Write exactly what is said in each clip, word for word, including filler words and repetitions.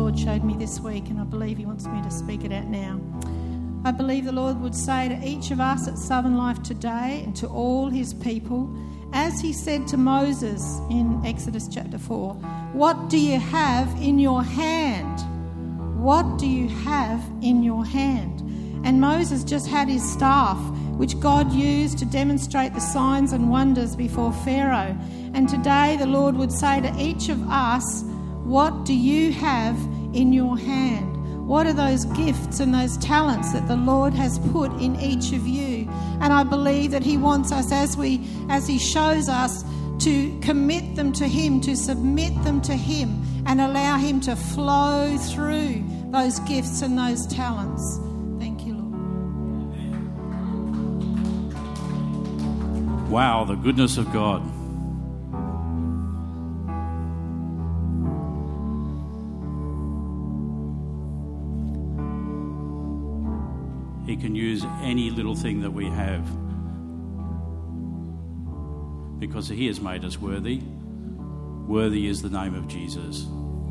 Lord showed me this week, and I believe he wants me to speak it out now. I believe the Lord would say to each of us at Southern Life today and to all his people, as he said to Moses in Exodus chapter four, what do you have in your hand? What do you have in your hand? And Moses just had his staff, which God used to demonstrate the signs and wonders before Pharaoh. And today the Lord would say to each of us, what do you have in your hand? What are those gifts and those talents that the Lord has put in each of you? And I believe that he wants us, as we, as he shows us, to commit them to him, to submit them to him, and allow him to flow through those gifts and those talents. Thank you, Lord. Wow, the goodness of God. He can use any little thing that we have because he has made us worthy. Worthy is the name of Jesus.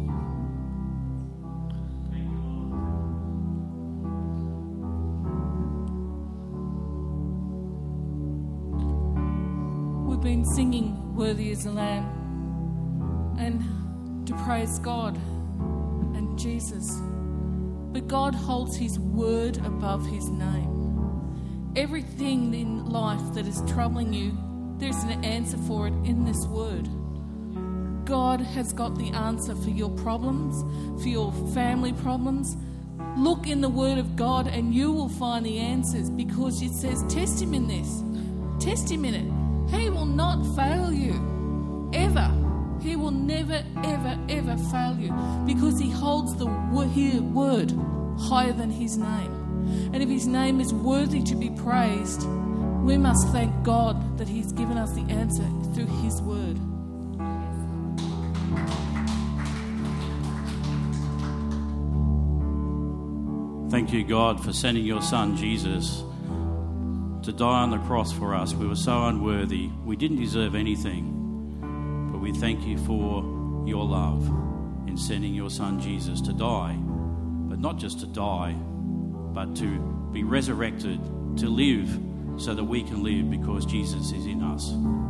We've been singing Worthy is the Lamb, and to praise God and Jesus. But God holds his word above his name. Everything in life that is troubling you, there's an answer for it in this word. God has got the answer for your problems, for your family problems. Look in the word of God and you will find the answers, because it says test him in this. Test him in it. He will not fail you, ever. He will never, ever, ever fail you, because he holds the word higher than his name. And if his name is worthy to be praised, we must thank God that he's given us the answer through his word. Thank you, God, for sending your son, Jesus, to die on the cross for us. We were so unworthy. We didn't deserve anything. But we thank you for your love in sending your son, Jesus, to die. But not just to die, but to be resurrected, to live so that we can live because Jesus is in us.